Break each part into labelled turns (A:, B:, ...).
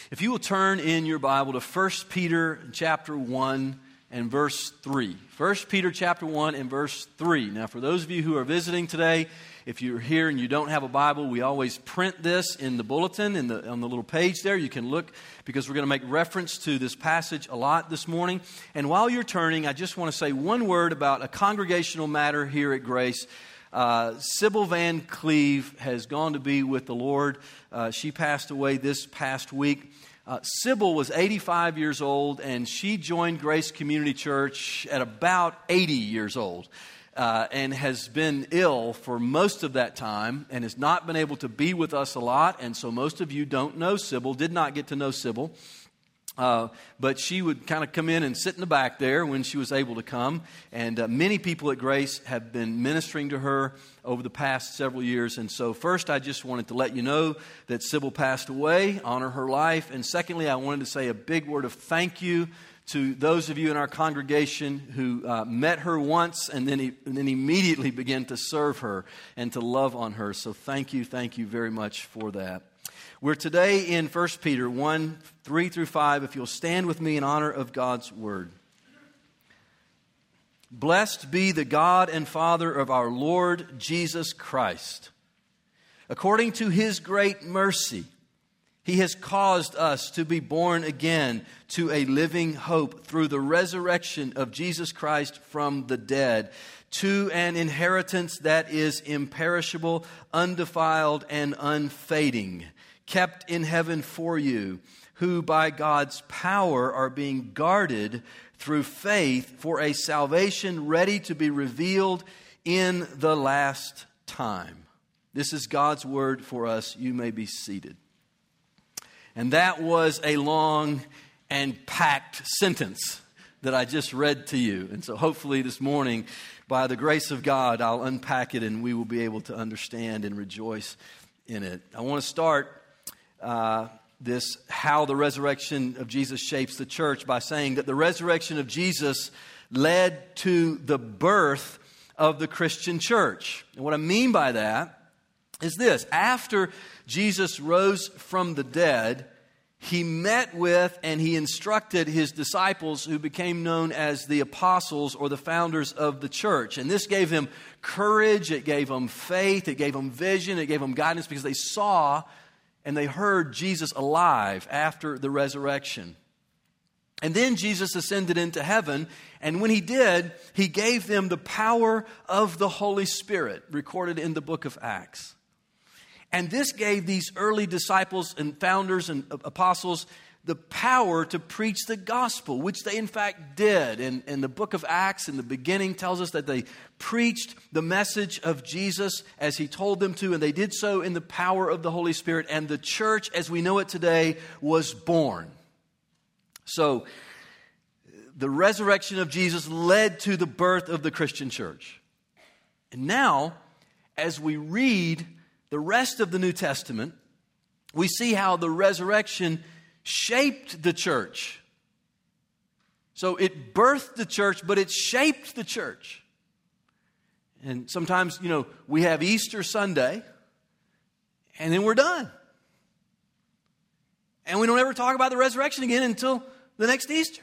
A: If you will turn in your Bible to 1 Peter chapter 1 and verse 3. 1 Peter chapter 1 and verse 3. Now, for those of you who are visiting today, if you're here and you don't have a Bible, we always print this in the bulletin, on the little page there. You can look, because we're going to make reference to this passage a lot this morning. And while you're turning, I just want to say one word about a congregational matter here at Grace. Sybil Van Cleve has gone to be with the Lord. She passed away this past week. Sybil was 85 years old, and she joined Grace Community Church at about 80 years old, and has been ill for most of that time and has not been able to be with us a lot. And so most of you don't know Sybil, did not get to know Sybil. But she would kind of come in and sit in the back there when she was able to come. And many people at Grace have been ministering to her over the past several years. And so first, I just wanted to let you know that Sybil passed away, honor her life. And secondly, I wanted to say a big word of thank you to those of you in our congregation who met her once and then immediately began to serve her and to love on her. So thank you very much for that. We're today in 1 Peter 1, 3 through 5, if you'll stand with me in honor of God's Word. Blessed be the God and Father of our Lord Jesus Christ. According to His great mercy, He has caused us to be born again to a living hope through the resurrection of Jesus Christ from the dead, to an inheritance that is imperishable, undefiled, and unfading, kept in heaven for you, who by God's power are being guarded through faith for a salvation ready to be revealed in the last time. This is God's word for us. You may be seated. And that was a long and packed sentence that I just read to you. And so hopefully this morning, by the grace of God, I'll unpack it and we will be able to understand and rejoice in it. I want to start this how the resurrection of Jesus shapes the church by saying that the resurrection of Jesus led to the birth of the Christian church. And what I mean by that is this: after Jesus rose from the dead, He met with and He instructed His disciples, who became known as the apostles or the founders of the church. And this gave them courage, it gave them faith, it gave them vision, it gave them guidance, because they saw and they heard Jesus alive after the resurrection. And then Jesus ascended into heaven, and when He did, He gave them the power of the Holy Spirit, recorded in the book of Acts. And this gave these early disciples and founders and apostles the power to preach the gospel, which they in fact did. And the book of Acts in the beginning tells us that they preached the message of Jesus as He told them to, and they did so in the power of the Holy Spirit. And the church, as we know it today, was born. So the resurrection of Jesus led to the birth of the Christian church. And now, as we read the rest of the New Testament, we see how the resurrection shaped the church. So it birthed the church, but it shaped the church. And sometimes, we have Easter Sunday, and then we're done. And we don't ever talk about the resurrection again until the next Easter.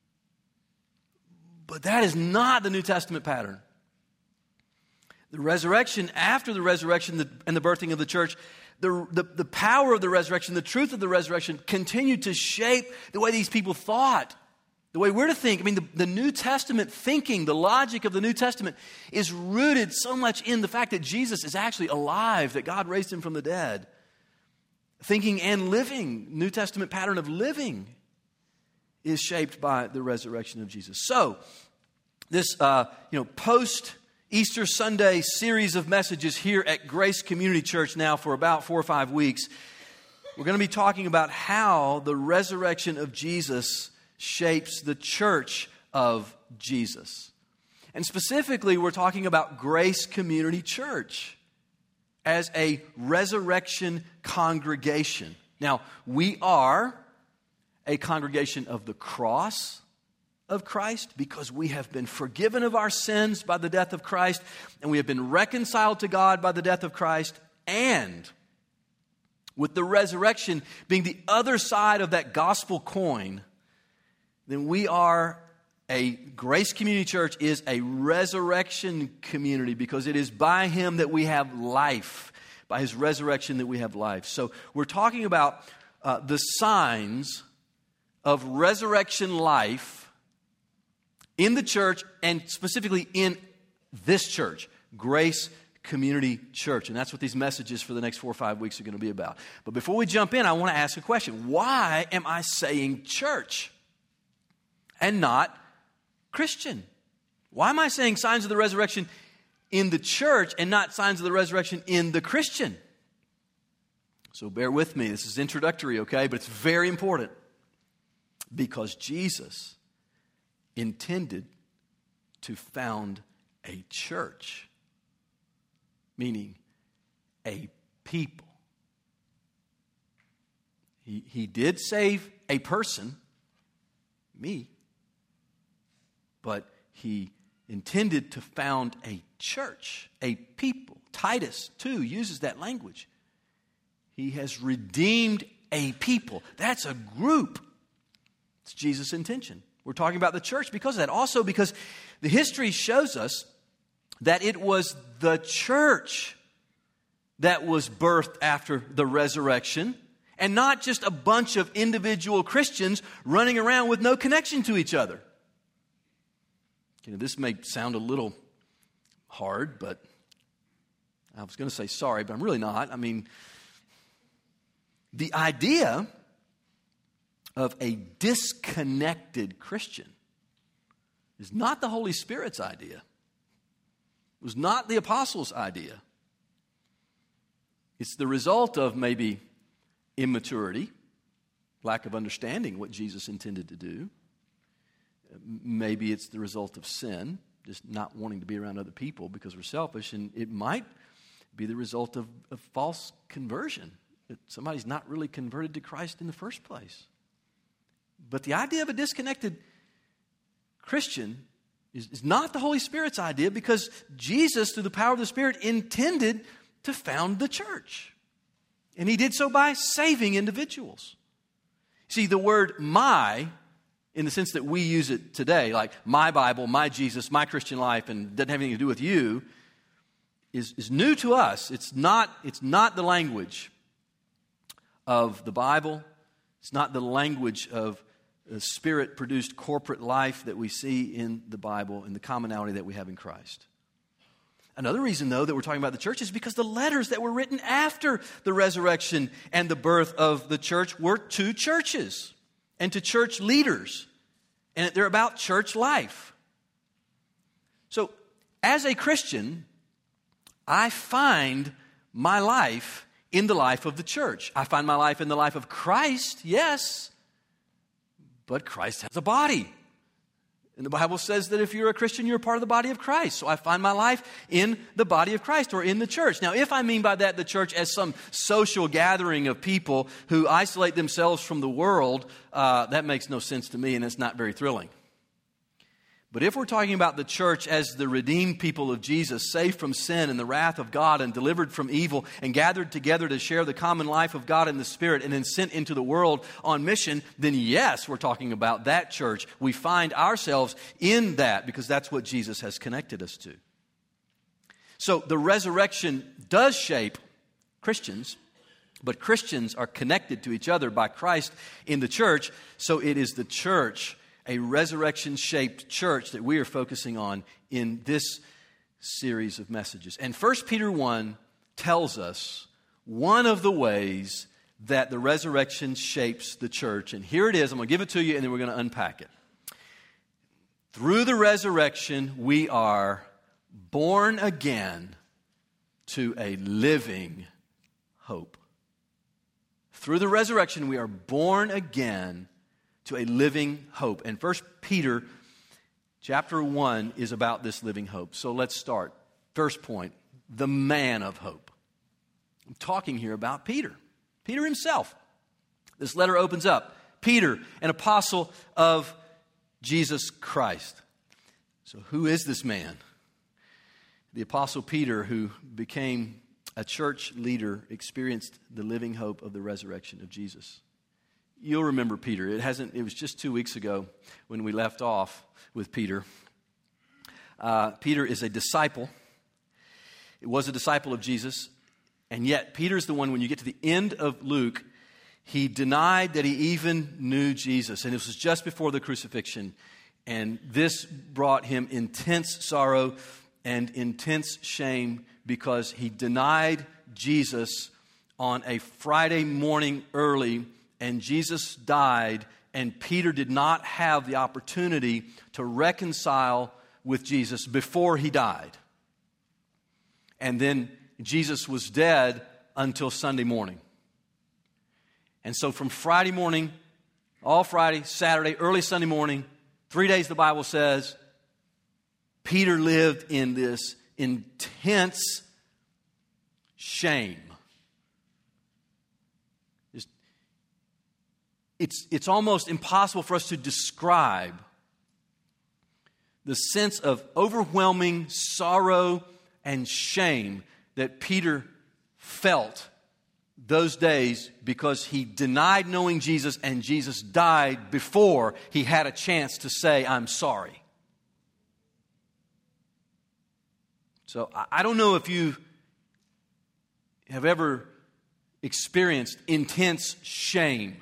A: But that is not the New Testament pattern. The resurrection, after the resurrection and the birthing of the church, the power of the resurrection, the truth of the resurrection continued to shape the way these people thought, the way we're to think. I mean, the New Testament thinking, the logic of the New Testament is rooted so much in the fact that Jesus is actually alive, that God raised Him from the dead. Thinking and living, New Testament pattern of living is shaped by the resurrection of Jesus. So, this, post Easter Sunday series of messages here at Grace Community Church now for about 4 or 5 weeks, we're going to be talking about how the resurrection of Jesus shapes the church of Jesus. And specifically, we're talking about Grace Community Church as a resurrection congregation. Now, we are a congregation of the cross of Christ, because we have been forgiven of our sins by the death of Christ, and we have been reconciled to God by the death of Christ, and with the resurrection being the other side of that gospel coin, then we are Grace Community Church is a resurrection community because it is by Him that we have life, by His resurrection that we have life. So we're talking about the signs of resurrection life in the church and specifically in this church, Grace Community Church. And that's what these messages for the next 4 or 5 weeks are going to be about. But before we jump in, I want to ask a question. Why am I saying church and not Christian? Why am I saying signs of the resurrection in the church and not signs of the resurrection in the Christian? So bear with me. This is introductory, okay? But it's very important. Because Jesus intended to found a church, meaning a people. He did save a person, me, but He intended to found a church, a people. Titus 2 uses that language. He has redeemed a people. That's a group. It's Jesus' intention. We're talking about the church because of that. Also because the history shows us that it was the church that was birthed after the resurrection and not just a bunch of individual Christians running around with no connection to each other. This may sound a little hard, but I was going to say sorry, but I'm really not. I mean, the idea of a disconnected Christian is not the Holy Spirit's idea. It was not the apostles' idea. It's the result of maybe immaturity, lack of understanding what Jesus intended to do. Maybe it's the result of sin, just not wanting to be around other people because we're selfish. And it might be the result of false conversion, that somebody's not really converted to Christ in the first place. But the idea of a disconnected Christian is not the Holy Spirit's idea because Jesus, through the power of the Spirit, intended to found the church. And He did so by saving individuals. See, the word my, in the sense that we use it today, like my Bible, my Jesus, my Christian life, and doesn't have anything to do with you, is new to us. It's not the language of the Bible. It's not the language of the Spirit-produced corporate life that we see in the Bible and the commonality that we have in Christ. Another reason, though, that we're talking about the church is because the letters that were written after the resurrection and the birth of the church were to churches and to church leaders. And they're about church life. So, as a Christian, I find my life in the life of the church. I find my life in the life of Christ, yes, but Christ has a body. And the Bible says that if you're a Christian, you're a part of the body of Christ. So I find my life in the body of Christ or in the church. Now, if I mean by that the church as some social gathering of people who isolate themselves from the world, that makes no sense to me and it's not very thrilling. But if we're talking about the church as the redeemed people of Jesus, saved from sin and the wrath of God and delivered from evil and gathered together to share the common life of God in the Spirit and then sent into the world on mission, then yes, we're talking about that church. We find ourselves in that because that's what Jesus has connected us to. So the resurrection does shape Christians, but Christians are connected to each other by Christ in the church, so it is the church, a resurrection-shaped church that we are focusing on in this series of messages. And 1 Peter 1 tells us one of the ways that the resurrection shapes the church. And here it is. I'm going to give it to you, and then we're going to unpack it. Through the resurrection, we are born again to a living hope. Through the resurrection, we are born again to a living hope. And 1 Peter chapter 1 is about this living hope. So let's start. First point, the man of hope. I'm talking here about Peter. Peter himself. This letter opens up. Peter, an apostle of Jesus Christ. So who is this man? The apostle Peter, who became a church leader experienced the living hope of the resurrection of Jesus. You'll remember Peter. It was just 2 weeks ago when we left off with Peter. Peter is a disciple. It was a disciple of Jesus. And yet, Peter's the one, when you get to the end of Luke, he denied that he even knew Jesus. And this was just before the crucifixion. And this brought him intense sorrow and intense shame because he denied Jesus on a Friday morning early, and Jesus died, and Peter did not have the opportunity to reconcile with Jesus before he died. And then Jesus was dead until Sunday morning. And so from Friday morning, all Friday, Saturday, early Sunday morning, 3 days the Bible says, Peter lived in this intense shame. It's almost impossible for us to describe the sense of overwhelming sorrow and shame that Peter felt those days because he denied knowing Jesus, and Jesus died before he had a chance to say, I'm sorry. So I don't know if you have ever experienced intense shame.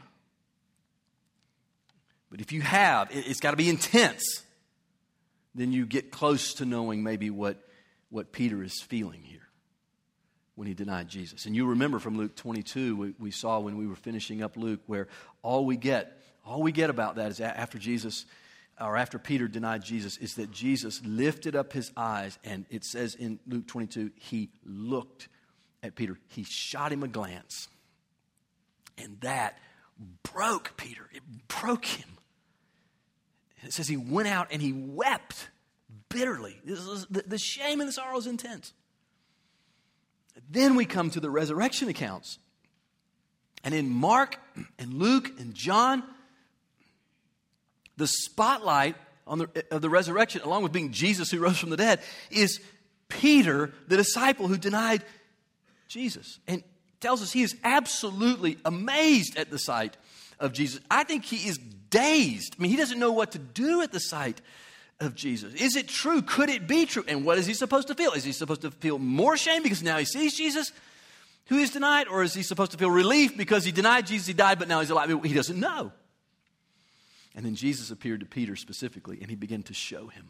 A: But if you have, it's got to be intense. Then you get close to knowing maybe what Peter is feeling here when he denied Jesus. And you remember from Luke 22, we saw when we were finishing up Luke, where all we get about that is after Peter denied Jesus, is that Jesus lifted up his eyes, and it says in Luke 22, he looked at Peter. He shot him a glance. And that broke Peter. It broke him. It says he went out and he wept bitterly. The shame and the sorrow is intense. Then we come to the resurrection accounts. And in Mark and Luke and John, the spotlight of the resurrection, along with being Jesus who rose from the dead, is Peter, the disciple who denied Jesus. And it tells us he is absolutely amazed at the sight of Jesus. I think he is dazed. I mean, he doesn't know what to do at the sight of Jesus. Is it true? Could it be true? And what is he supposed to feel? Is he supposed to feel more shame because now he sees Jesus who is denied? Or is he supposed to feel relief because he denied Jesus, he died, but now he's alive? He doesn't know. And then Jesus appeared to Peter specifically, and he began to show him.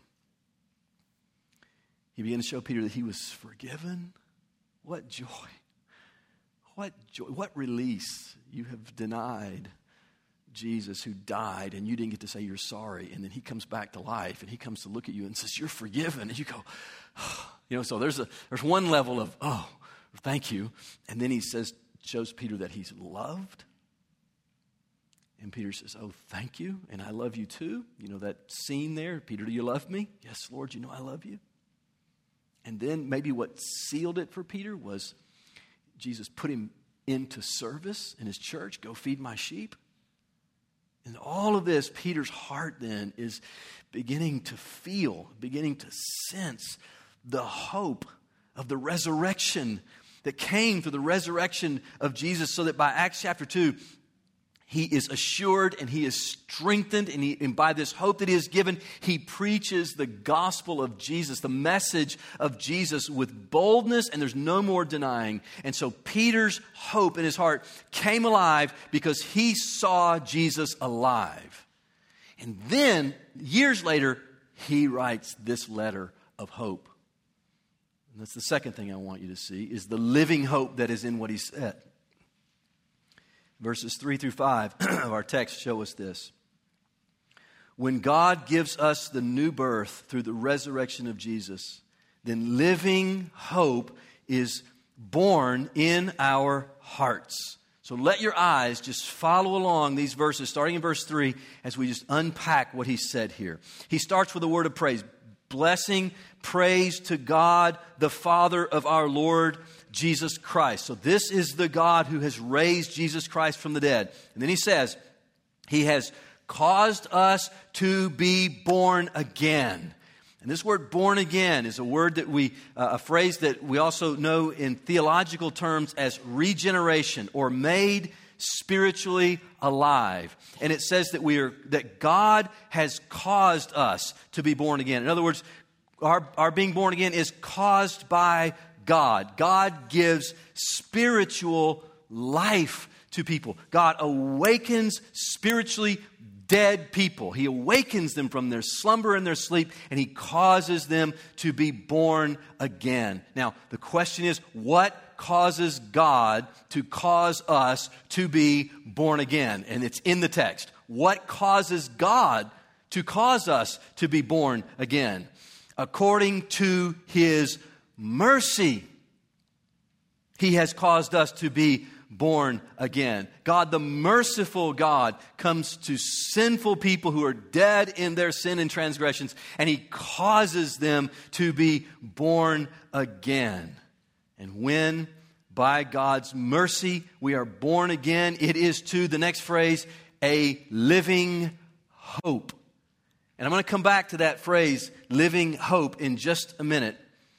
A: He began to show Peter that he was forgiven. What joy. What joy. What release. You have denied Jesus who died, and you didn't get to say you're sorry, and then he comes back to life, and he comes to look at you and says, you're forgiven, and you go, oh. So there's one level of, oh, thank you, and then he shows Peter that he's loved, and Peter says, oh, thank you, and I love you too. You know that scene there, Peter, do you love me? Yes, Lord, you know I love you. And then maybe what sealed it for Peter was Jesus put him into service in his church, go feed my sheep. And all of this, Peter's heart then is beginning to sense the hope of the resurrection that came through the resurrection of Jesus, so that by Acts chapter 2, he is assured and he is strengthened, and by this hope that he is given, he preaches the gospel of Jesus, the message of Jesus with boldness, and there's no more denying. And so Peter's hope in his heart came alive because he saw Jesus alive. And then, years later, he writes this letter of hope. And that's the second thing I want you to see, is the living hope that is in what he said. Verses 3 through 5 of our text show us this. When God gives us the new birth through the resurrection of Jesus, then living hope is born in our hearts. So let your eyes just follow along these verses, starting in verse 3, as we just unpack what he said here. He starts with a word of praise. Blessing, praise to God, the Father of our Lord Jesus Christ. So this is the God who has raised Jesus Christ from the dead. And then he says, he has caused us to be born again. And this word born again is a word that a phrase that we also know in theological terms as regeneration or made spiritually alive. And it says that God has caused us to be born again. In other words, our being born again is caused by God. God gives spiritual life to people. God awakens spiritually dead people. He awakens them from their slumber and their sleep, and He causes them to be born again. Now, the question is, what causes God to cause us to be born again? And it's in the text. What causes God to cause us to be born again? According to His mercy, He has caused us to be born again. God, the merciful God, comes to sinful people who are dead in their sin and transgressions, and He causes them to be born again. And when, by God's mercy, we are born again, it is to, the next phrase, a living hope. And I'm going to come back to that phrase, living hope, in just a minute.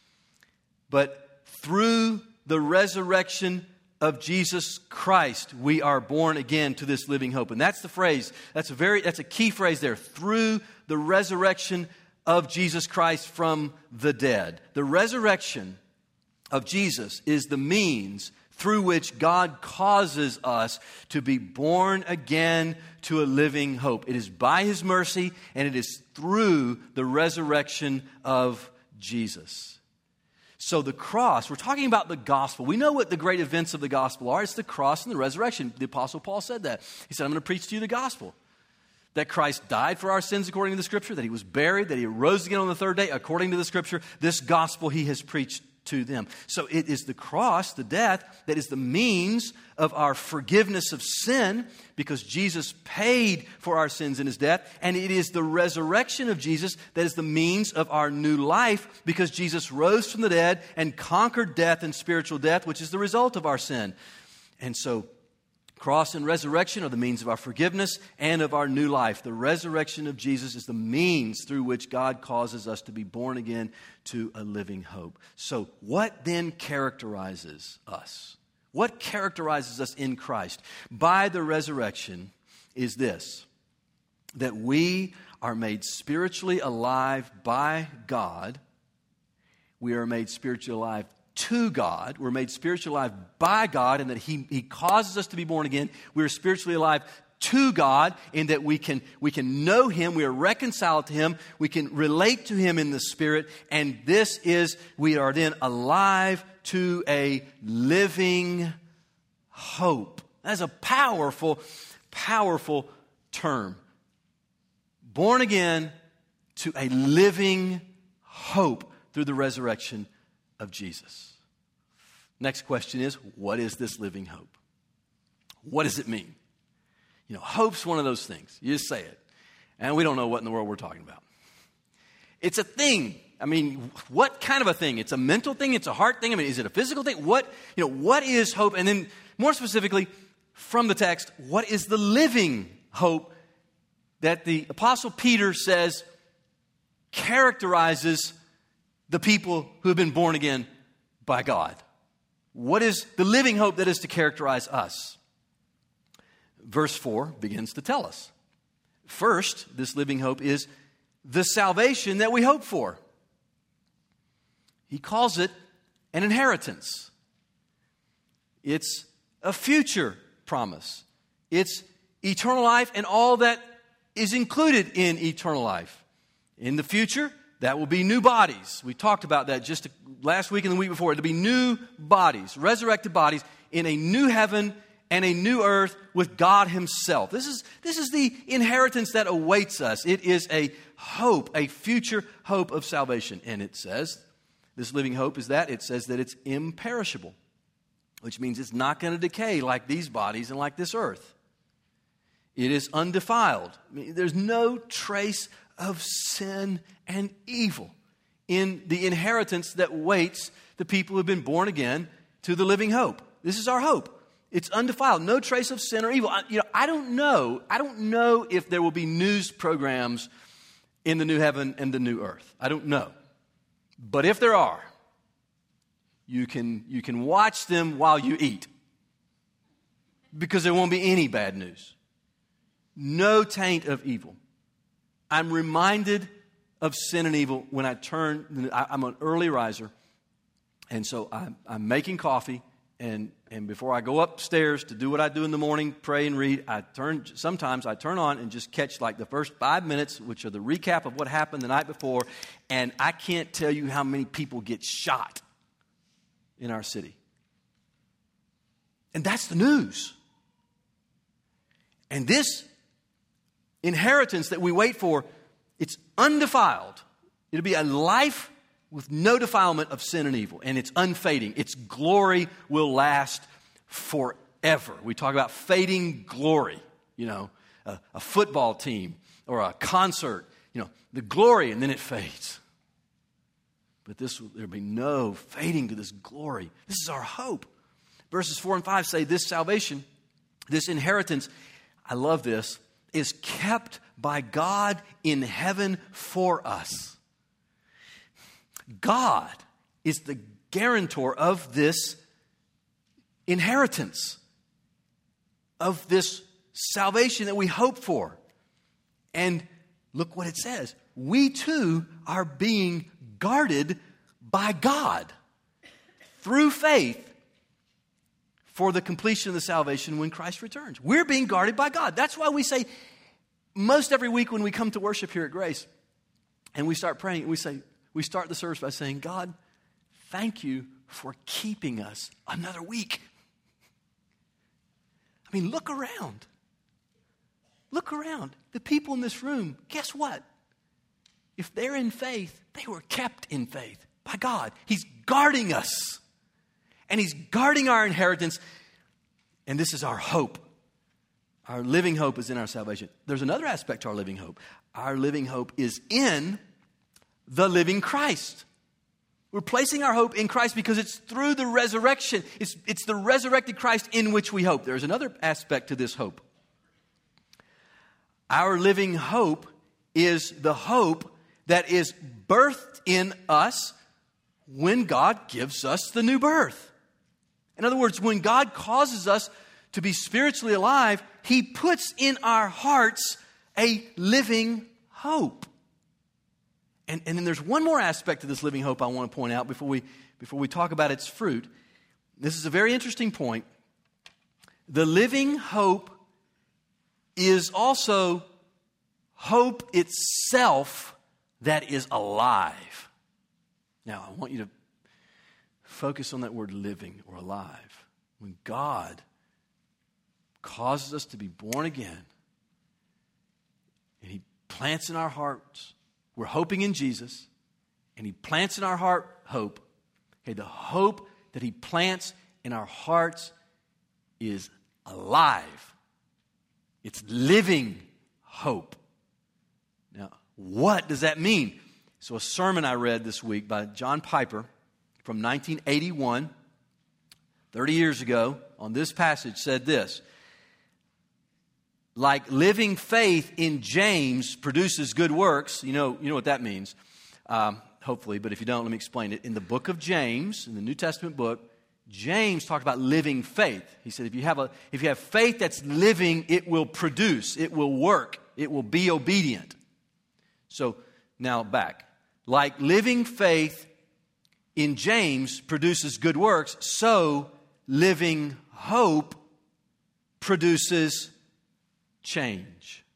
A: But through the resurrection of Jesus Christ, we are born again to this living hope. And that's the phrase, that's a key phrase there. Through the resurrection of Jesus Christ from the dead. The resurrection of Jesus is the means through which God causes us to be born again to a living hope. It is by His mercy, and it is through the resurrection of Jesus. So the cross, we're talking about the gospel. We know what the great events of the gospel are. It's the cross and the resurrection. The Apostle Paul said that. He said, I'm going to preach to you the gospel. That Christ died for our sins according to the Scripture, that He was buried, that He rose again on the third day according to the Scripture. This gospel He has preached to them. So it is the cross, the death, that is the means of our forgiveness of sin, because Jesus paid for our sins in His death. And it is the resurrection of Jesus that is the means of our new life, because Jesus rose from the dead and conquered death and spiritual death, which is the result of our sin. And so cross and resurrection are the means of our forgiveness and of our new life. The resurrection of Jesus is the means through which God causes us to be born again to a living hope. So what then characterizes us? What characterizes us in Christ by the resurrection is this: that we are made spiritually alive by God. We are made spiritually alive to God. We're made spiritually alive by God, and that He causes us to be born again. We're spiritually alive to God in that we can know Him. We are reconciled to Him. We can relate to Him in the Spirit. And we are then alive to a living hope. That's a powerful, powerful term. Born again to a living hope through the resurrection of Jesus. Next question is, what is this living hope? What does it mean? You know, hope's one of those things. You just say it, and we don't know what in the world we're talking about. It's a thing. I mean, what kind of a thing? It's a mental thing? It's a heart thing? I mean, is it a physical thing? What is hope? And then, more specifically, from the text, what is the living hope that the Apostle Peter says characterizes the people who have been born again by God? What is the living hope that is to characterize us? Verse 4 begins to tell us. First, this living hope is the salvation that we hope for. He calls it an inheritance. It's a future promise. It's eternal life and all that is included in eternal life. In the future, that will be new bodies. We talked about that just last week and the week before. It'll be new bodies, resurrected bodies in a new heaven and a new earth with God Himself. This is the inheritance that awaits us. It is a hope, a future hope of salvation. And it says, this living hope is that it says that it's imperishable, which means it's not going to decay like these bodies and like this earth. It is undefiled. I mean, there's no trace of sin and evil in the inheritance that waits the people who have been born again to the living hope. This is our hope. It's undefiled, no trace of sin or evil. I don't know if there will be news programs in the new heaven and the new earth. I don't know. But if there are, you can watch them while you eat, because there won't be any bad news. No taint of evil. I'm reminded of sin and evil when I turn. I'm an early riser, and so I'm making coffee, and before I go upstairs to do what I do in the morning, pray and read, sometimes I turn on and just catch like the first 5 minutes, which are the recap of what happened the night before, and I can't tell you how many people get shot in our city. And that's the news. And this inheritance that we wait for, it's undefiled. It'll be a life with no defilement of sin and evil. And it's unfading. Its glory will last forever. We talk about fading glory. You know, a football team or a concert. You know, the glory, and then it fades. But there'll be no fading to this glory. This is our hope. Verses 4 and 5 say this salvation, this inheritance, I love this, is kept by God in heaven for us. God is the guarantor of this inheritance, of this salvation that we hope for. And look what it says. We too are being guarded by God through faith for the completion of the salvation when Christ returns. We're being guarded by God. That's why we say most every week when we come to worship here at Grace and we start praying, we start the service by saying, God, thank you for keeping us another week. I mean, look around. Look around. The people in this room, guess what? If they're in faith, they were kept in faith by God. He's guarding us. And He's guarding our inheritance. And this is our hope. Our living hope is in our salvation. There's another aspect to our living hope. Our living hope is in the living Christ. We're placing our hope in Christ because it's through the resurrection. It's the resurrected Christ in which we hope. There's another aspect to this hope. Our living hope is the hope that is birthed in us when God gives us the new birth. In other words, when God causes us to be spiritually alive, He puts in our hearts a living hope. And then there's one more aspect to this living hope I want to point out before we talk about its fruit. This is a very interesting point. The living hope is also hope itself that is alive. Now, I want you to focus on that word living or alive. When God causes us to be born again and He plants in our hearts, we're hoping in Jesus, and He plants in our heart hope. Okay, the hope that He plants in our hearts is alive. It's living hope. Now, what does that mean? So a sermon I read this week by John Piper from 1981, 30 years ago, on this passage said this: like living faith in James produces good works. You know what that means, hopefully, but if you don't, let me explain it. In the book of James, in the New Testament book, James talked about living faith. He said if you have faith that's living, it will produce, it will work, it will be obedient. So now back. Like living faith in James produces good works, so living hope produces change.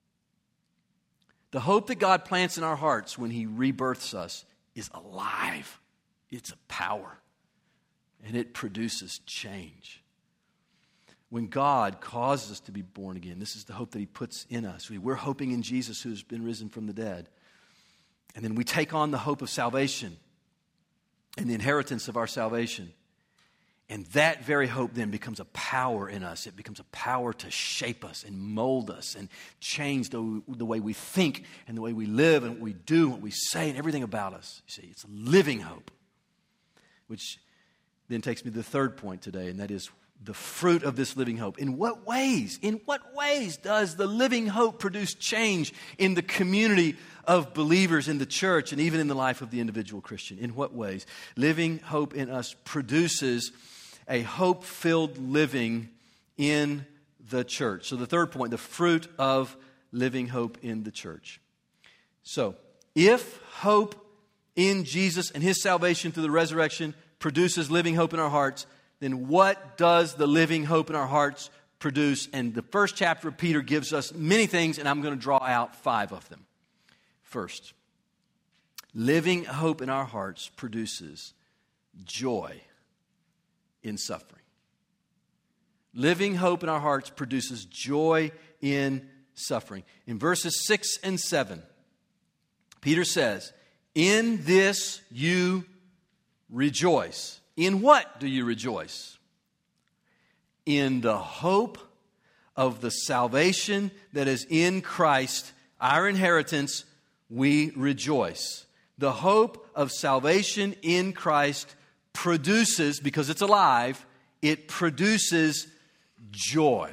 A: The hope that God plants in our hearts when He rebirths us is alive. It's a power. And it produces change. When God causes us to be born again, this is the hope that He puts in us. We're hoping in Jesus who's been risen from the dead. And then we take on the hope of salvation and the inheritance of our salvation. And that very hope then becomes a power in us. It becomes a power to shape us and mold us and change the way we think and the way we live and what we do and what we say and everything about us. You see, it's a living hope. Which then takes me to the third point today, and that is, the fruit of this living hope. In what ways? In what ways does the living hope produce change in the community of believers in the church and even in the life of the individual Christian? In what ways? Living hope in us produces a hope-filled living in the church. So the third point, the fruit of living hope in the church. So, if hope in Jesus and His salvation through the resurrection produces living hope in our hearts, then what does the living hope in our hearts produce? And the first chapter of Peter gives us many things, and I'm going to draw out 5 of them. First, living hope in our hearts produces joy in suffering. Living hope in our hearts produces joy in suffering. In verses 6 and 7, Peter says, "In this you rejoice." In what do you rejoice? In the hope of the salvation that is in Christ, our inheritance, we rejoice. The hope of salvation in Christ produces, because it's alive, it produces joy.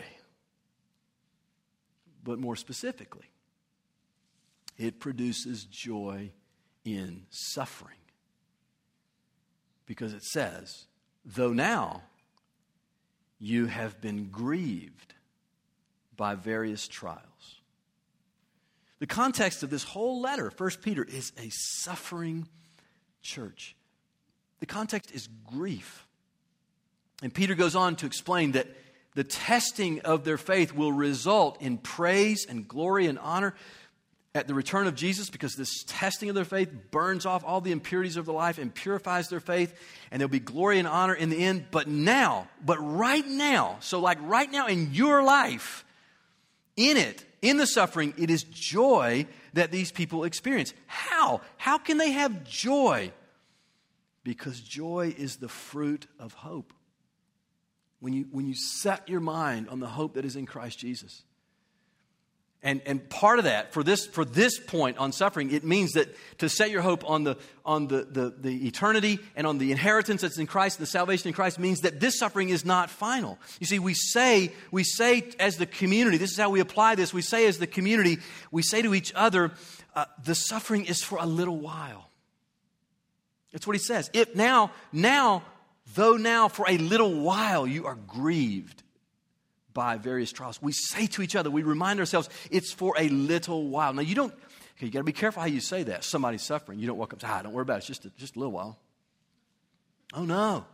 A: But more specifically, it produces joy in suffering. Because it says, though now you have been grieved by various trials. The context of this whole letter, 1 Peter, is a suffering church. The context is grief. And Peter goes on to explain that the testing of their faith will result in praise and glory and honor at the return of Jesus, because this testing of their faith burns off all the impurities of their life and purifies their faith, and there'll be glory and honor in the end. But right now, so like right now in your life, in the suffering, it is joy that these people experience. How? How can they have joy? Because joy is the fruit of hope. When you set your mind on the hope that is in Christ Jesus. And part of that, for this point on suffering, it means that to set your hope on the eternity and on the inheritance that's in Christ, the salvation in Christ, means that this suffering is not final. You see, we say as the community, this is how we apply this, we say as the community, we say to each other, the suffering is for a little while. That's what he says. Though now for a little while you are grieved by various trials. We say to each other, we remind ourselves, it's for a little while. Now you got to be careful how you say that. Somebody's suffering. You don't walk up and say, don't worry about it. It's just a little while. Oh no.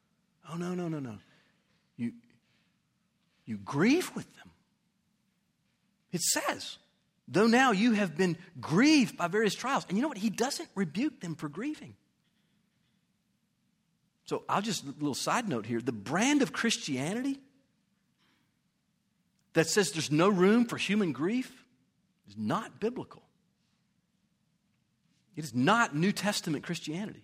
A: You grieve with them. It says, though now you have been grieved by various trials. And you know what? He doesn't rebuke them for grieving. So a little side note here. The brand of Christianity that says there's no room for human grief is not biblical. It is not New Testament Christianity.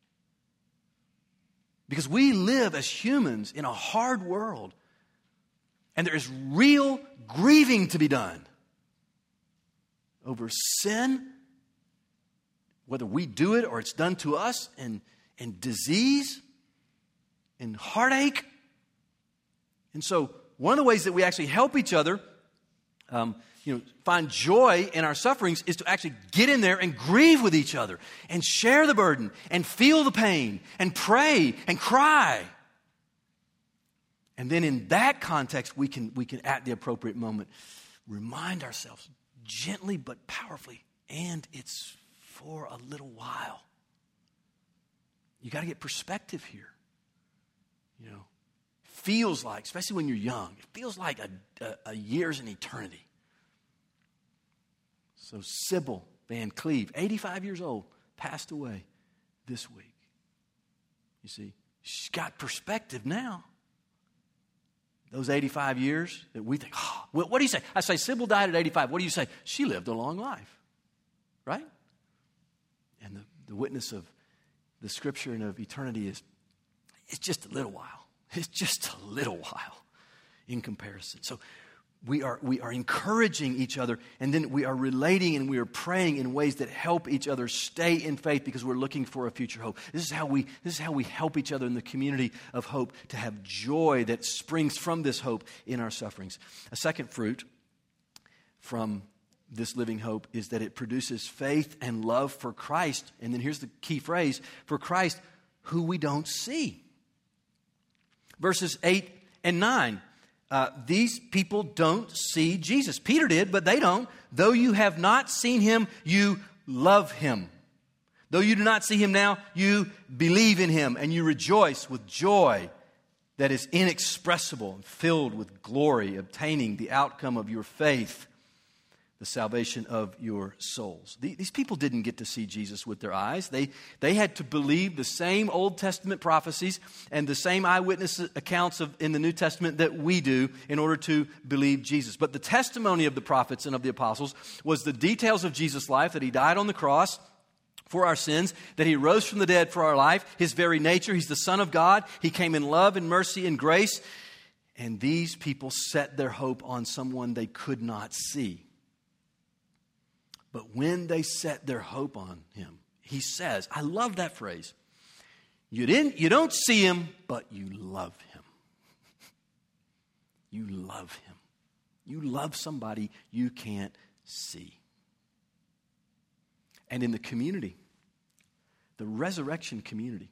A: Because we live as humans in a hard world, and there is real grieving to be done over sin, whether we do it or it's done to us, and disease and heartache. And so one of the ways that we actually help each other, find joy in our sufferings is to actually get in there and grieve with each other and share the burden and feel the pain and pray and cry. And then in that context, we can at the appropriate moment remind ourselves gently but powerfully, and it's for a little while. You got to get perspective here. Feels like, especially when you're young, it feels like a year's an eternity. So Sybil Van Cleve, 85 years old, passed away this week. You see, she's got perspective now. Those 85 years that we think, what do you say? I say, Sybil died at 85. What do you say? She lived a long life, right? And the witness of the Scripture and of eternity is, it's just a little while. It's just a little while in comparison. So we are encouraging each other, and then we are relating and we are praying in ways that help each other stay in faith because we're looking for a future hope. This is how we help each other in the community of hope to have joy that springs from this hope in our sufferings. A second fruit from this living hope is that it produces faith and love for Christ. And then here's the key phrase, for Christ, who we don't see. Verses 8 and 9. These people don't see Jesus. Peter did, but they don't. Though you have not seen him, you love him. Though you do not see him now, you believe in him, and you rejoice with joy that is inexpressible and filled with glory, obtaining the outcome of your faith, the salvation of your souls. These people didn't get to see Jesus with their eyes. They had to believe the same Old Testament prophecies and the same eyewitness accounts in the New Testament that we do in order to believe Jesus. But the testimony of the prophets and of the apostles was the details of Jesus' life, that he died on the cross for our sins, that he rose from the dead for our life, his very nature. He's the Son of God. He came in love and mercy and grace. And these people set their hope on someone they could not see. But when they set their hope on him, he says, I love that phrase. You don't see him, but you love him. You love him. You love somebody you can't see. And in the community, the resurrection community,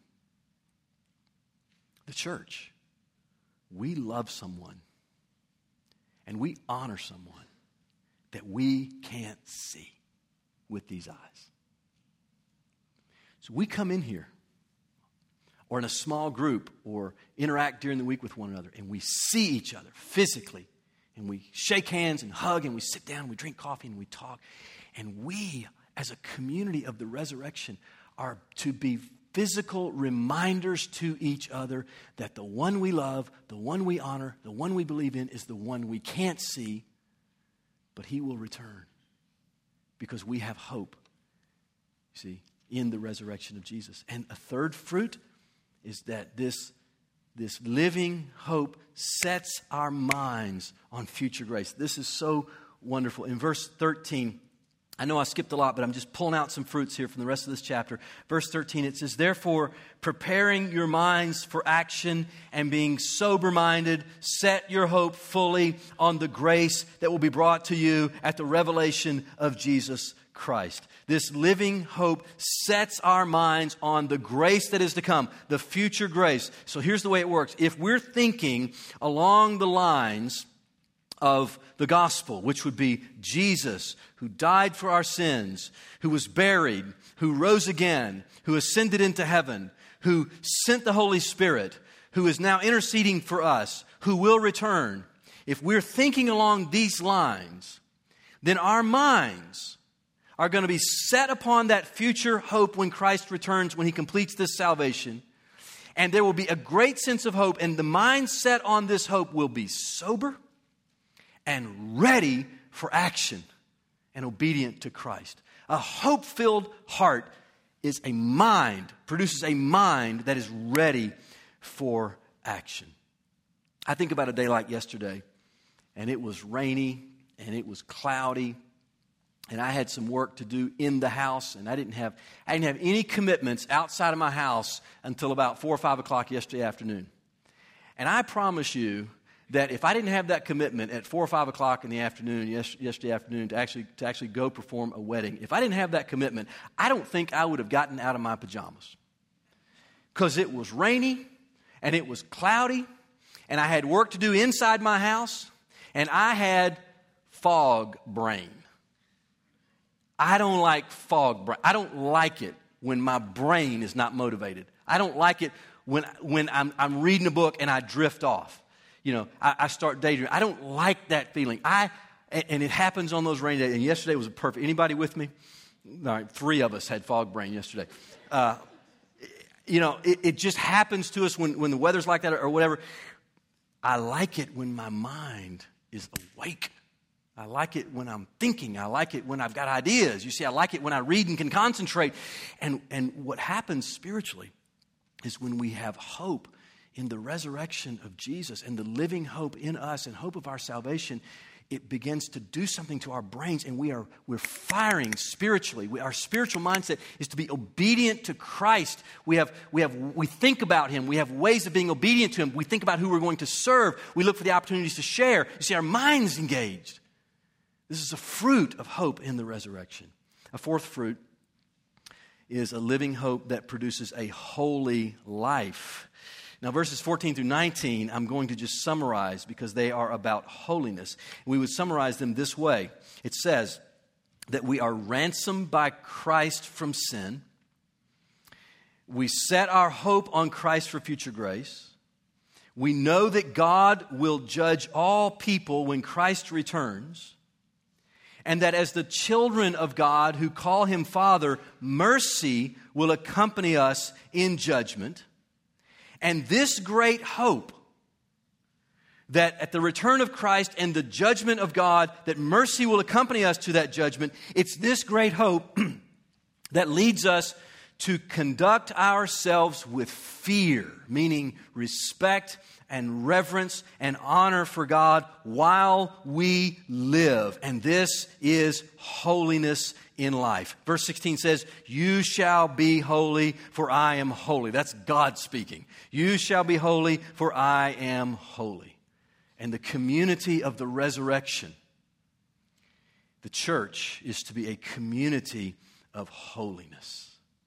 A: the church, we love someone and we honor someone that we can't see with these eyes. So we come in here or in a small group or interact during the week with one another and we see each other physically and we shake hands and hug and we sit down and we drink coffee and we talk. And we, as a community of the resurrection, are to be physical reminders to each other that the one we love, the one we honor, the one we believe in is the one we can't see, but he will return. Because we have hope, see, in the resurrection of Jesus. And a third fruit is that this living hope sets our minds on future grace. This is so wonderful. In verse 13, I know I skipped a lot, but I'm just pulling out some fruits here from the rest of this chapter. Verse 13, it says, therefore, preparing your minds for action and being sober-minded, set your hope fully on the grace that will be brought to you at the revelation of Jesus Christ. This living hope sets our minds on the grace that is to come, the future grace. So here's the way it works. If we're thinking along the lines of the gospel, which would be Jesus, who died for our sins, who was buried, who rose again, who ascended into heaven, who sent the Holy Spirit, who is now interceding for us, who will return. If we're thinking along these lines, then our minds are going to be set upon that future hope when Christ returns, when he completes this salvation. And there will be a great sense of hope, and the mind set on this hope will be sober and ready for action and obedient to Christ. A hope-filled heart produces a mind that is ready for action. I think about a day like yesterday, and it was rainy, and it was cloudy, and I had some work to do in the house, and I didn't have any commitments outside of my house until about 4 or 5 o'clock yesterday afternoon. And I promise you that if I didn't have that commitment at 4 or 5 o'clock in the afternoon, yesterday afternoon, to actually go perform a wedding, if I didn't have that commitment, I don't think I would have gotten out of my pajamas. Because it was rainy, and it was cloudy, and I had work to do inside my house, and I had fog brain. I don't like fog brain. I don't like it when my brain is not motivated. I don't like it when I'm reading a book and I drift off. You know, I start daydreaming. I don't like that feeling. And it happens on those rainy days. And yesterday was perfect. Anybody with me? All right, 3 of us had fog brain yesterday. It just happens to us when the weather's like that or whatever. I like it when my mind is awake. I like it when I'm thinking. I like it when I've got ideas. You see, I like it when I read and can concentrate. And what happens spiritually is when we have hope in the resurrection of Jesus and the living hope in us and hope of our salvation, it begins to do something to our brains, and we're firing spiritually. Our spiritual mindset is to be obedient to Christ. We think about Him. We have ways of being obedient to Him. We think about who we're going to serve. We look for the opportunities to share. You see, our mind's engaged. This is a fruit of hope in the resurrection. A fourth fruit is a living hope that produces a holy life. Now, verses 14 through 19, I'm going to just summarize because they are about holiness. We would summarize them this way. It says that we are ransomed by Christ from sin. We set our hope on Christ for future grace. We know that God will judge all people when Christ returns. And that as the children of God who call Him Father, mercy will accompany us in judgment. And this great hope that at the return of Christ and the judgment of God, that mercy will accompany us to that judgment, it's this great hope that leads us to conduct ourselves with fear, meaning respect and reverence and honor for God while we live. And this is holiness in life. Verse 16 says, "You shall be holy, for I am holy." That's God speaking. "You shall be holy, for I am holy." And the community of the resurrection, the church, is to be a community of holiness.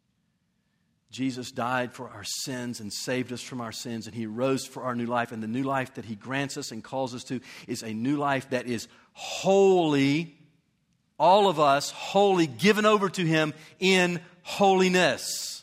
A: Jesus died for our sins and saved us from our sins, and He rose for our new life. And the new life that He grants us and calls us to is a new life that is holy, all of us wholly given over to Him in holiness.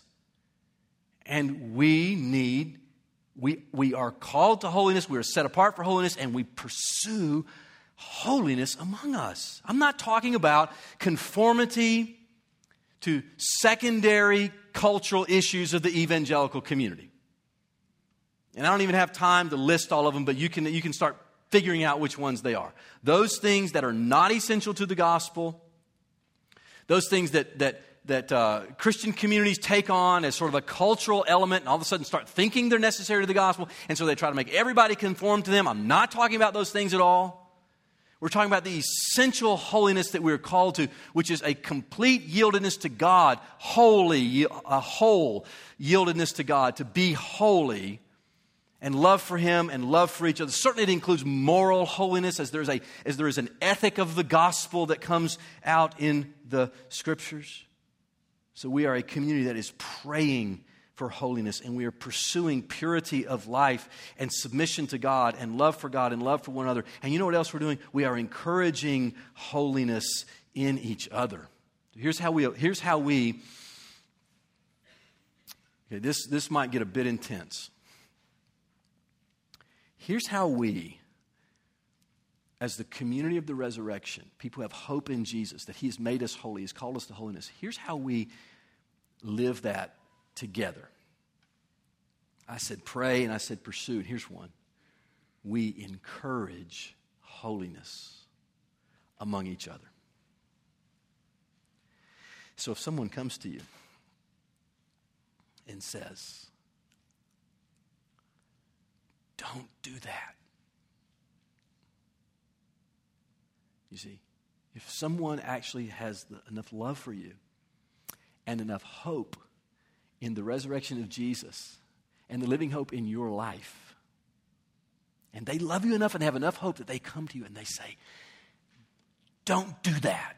A: And we are called to holiness, we are set apart for holiness, and we pursue holiness among us. I'm not talking about conformity to secondary cultural issues of the evangelical community. And I don't even have time to list all of them, but you can start figuring out which ones they are. Those things that are not essential to the gospel, those things that Christian communities take on as sort of a cultural element and all of a sudden start thinking they're necessary to the gospel, and so they try to make everybody conform to them. I'm not talking about those things at all. We're talking about the essential holiness that we're called to, which is a complete yieldedness to God, a whole yieldedness to God, to be holy, and love for Him and love for each other. Certainly it includes moral holiness, as there is an ethic of the gospel that comes out in the Scriptures. So we are a community that is praying for holiness, and we are pursuing purity of life and submission to God and love for God and love for one another. And you know what else we're doing? We are encouraging holiness in each other. Here's how we okay, this might get a bit intense. Here's how we, as the community of the resurrection, people who have hope in Jesus, that He has made us holy, He's called us to holiness. Here's how we live that together. I said pray and I said pursue. And here's one. We encourage holiness among each other. So if someone comes to you and says, "Don't do that," you see, if someone actually has enough love for you and enough hope in the resurrection of Jesus and the living hope in your life, and they love you enough and have enough hope that they come to you and they say, "Don't do that."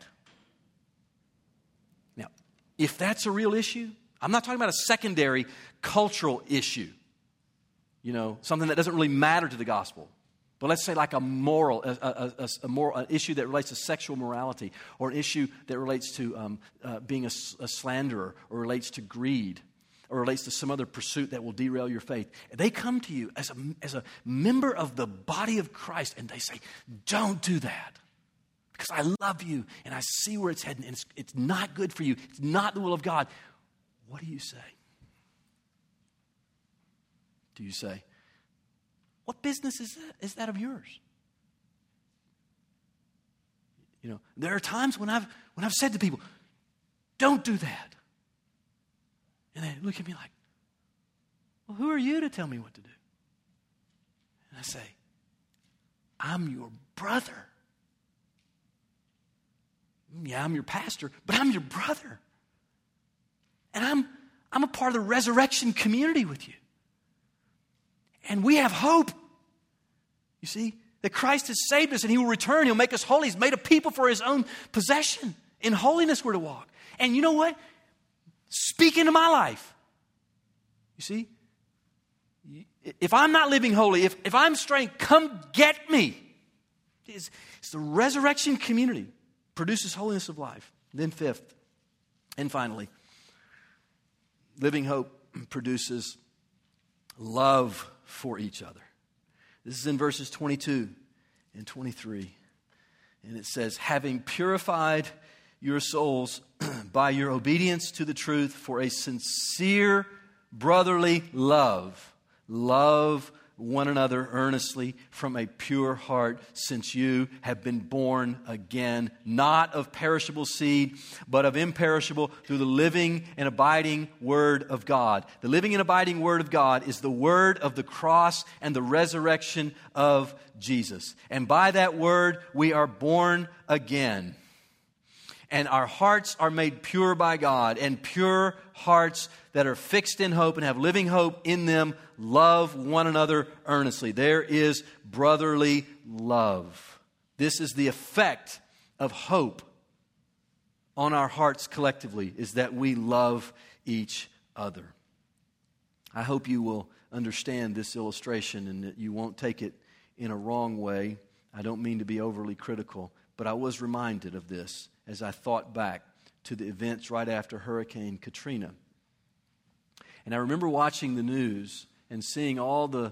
A: Now, if that's a real issue, I'm not talking about a secondary cultural issue, something that doesn't really matter to the gospel. But let's say like a moral, an issue that relates to sexual morality, or an issue that relates to being a slanderer, or relates to greed, or relates to some other pursuit that will derail your faith. They come to you as a member of the body of Christ, and they say, "Don't do that, because I love you, and I see where it's heading, and it's not good for you. It's not the will of God." What do you say? Do you say, "What business is that of yours?" There are times when I've said to people, "Don't do that." And they look at me like, "Well, who are you to tell me what to do?" And I say, "I'm your brother. Yeah, I'm your pastor, but I'm your brother. And I'm a part of the resurrection community with you. And we have hope. You see, that Christ has saved us and He will return. He'll make us holy. He's made a people for His own possession. In holiness we're to walk. And you know what? Speak into my life. You see, if I'm not living holy, if I'm straying, come get me. It's the resurrection community produces holiness of life. Then fifth, and finally, living hope produces love for each other. This is in verses 22 and 23. And it says, having purified your souls by your obedience to the truth for a sincere brotherly love, love one another earnestly from a pure heart, since you have been born again, not of perishable seed, but of imperishable, through the living and abiding Word of God. The living and abiding Word of God is the word of the cross and the resurrection of Jesus. And by that word, we are born again. And our hearts are made pure by God, and pure hearts that are fixed in hope and have living hope in them love one another earnestly. There is brotherly love. This is the effect of hope on our hearts collectively, is that we love each other. I hope you will understand this illustration and that you won't take it in a wrong way. I don't mean to be overly critical, but I was reminded of this as I thought back to the events right after Hurricane Katrina. And I remember watching the news and hearing all the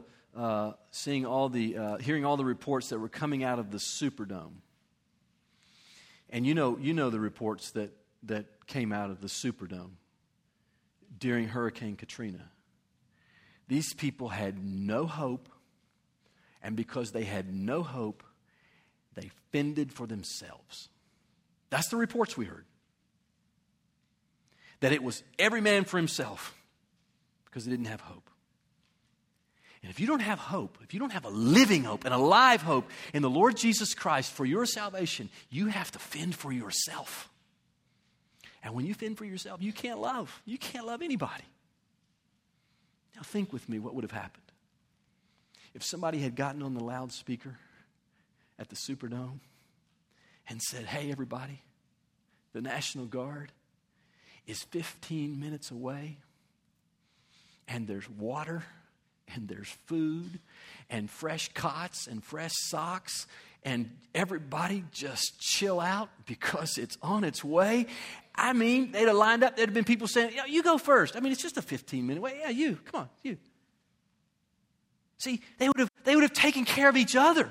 A: reports that were coming out of the Superdome. And you know the reports that came out of the Superdome during Hurricane Katrina. These people had no hope, and because they had no hope, they fended for themselves. That's the reports we heard. That it was every man for himself because they didn't have hope. And if you don't have hope, if you don't have a living hope and a live hope in the Lord Jesus Christ for your salvation, you have to fend for yourself. And when you fend for yourself, you can't love. You can't love anybody. Now think with me what would have happened if somebody had gotten on the loudspeaker at the Superdome and said, hey, everybody, the National Guard is 15 minutes away, and there's water, and there's food, and fresh cots, and fresh socks, and everybody just chill out because it's on its way. I mean, they'd have lined up. There'd have been people saying, you go first. I mean, it's just a 15-minute wait. Yeah, you. Come on, you. See, they would have taken care of each other.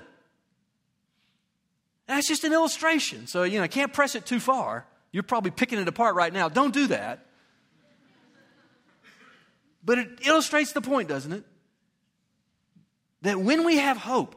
A: That's just an illustration. So, I can't press it too far. You're probably picking it apart right now. Don't do that. But it illustrates the point, doesn't it? That when we have hope,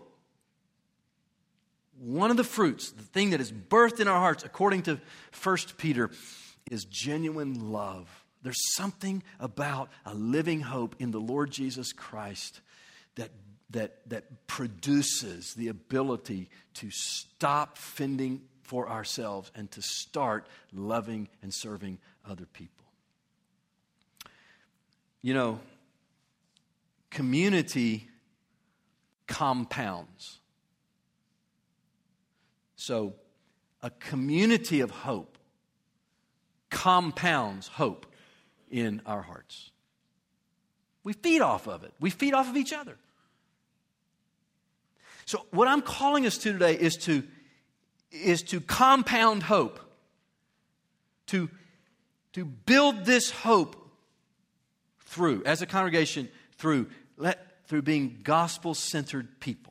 A: one of the fruits, the thing that is birthed in our hearts, according to 1 Peter, is genuine love. There's something about a living hope in the Lord Jesus Christ that produces the ability to stop fending for ourselves and to start loving and serving other people. Community compounds. So, a community of hope compounds hope in our hearts. We feed off of it. We feed off of each other. So what I'm calling us to today is to compound hope. To build this hope through, as a congregation, through being gospel-centered people.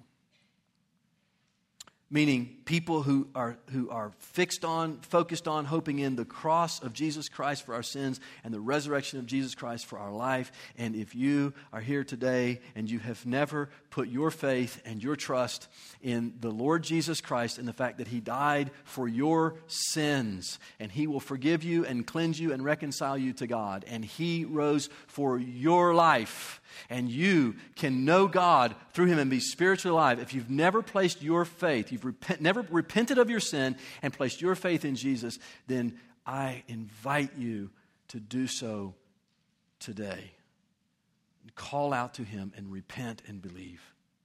A: Meaning people who are focused on, hoping in the cross of Jesus Christ for our sins and the resurrection of Jesus Christ for our life. And if you are here today and you have never put your faith and your trust in the Lord Jesus Christ and the fact that He died for your sins, and He will forgive you and cleanse you and reconcile you to God, and He rose for your life, and you can know God through Him and be spiritually alive. If you've never placed your faith, you've never never repented of your sin and placed your faith in Jesus, then I invite you to do so today. Call out to him and repent and believe.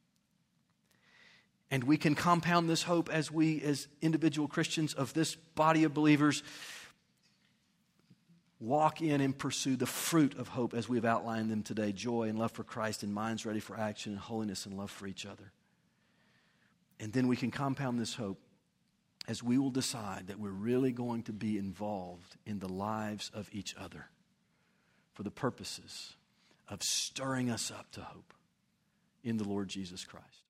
A: And we can compound this hope as we, as individual Christians of this body of believers, walk in and pursue the fruit of hope as we've outlined them today: joy and love for Christ and minds ready for action and holiness and love for each other. And then we can compound this hope as we will decide that we're really going to be involved in the lives of each other for the purposes of stirring us up to hope in the Lord Jesus Christ.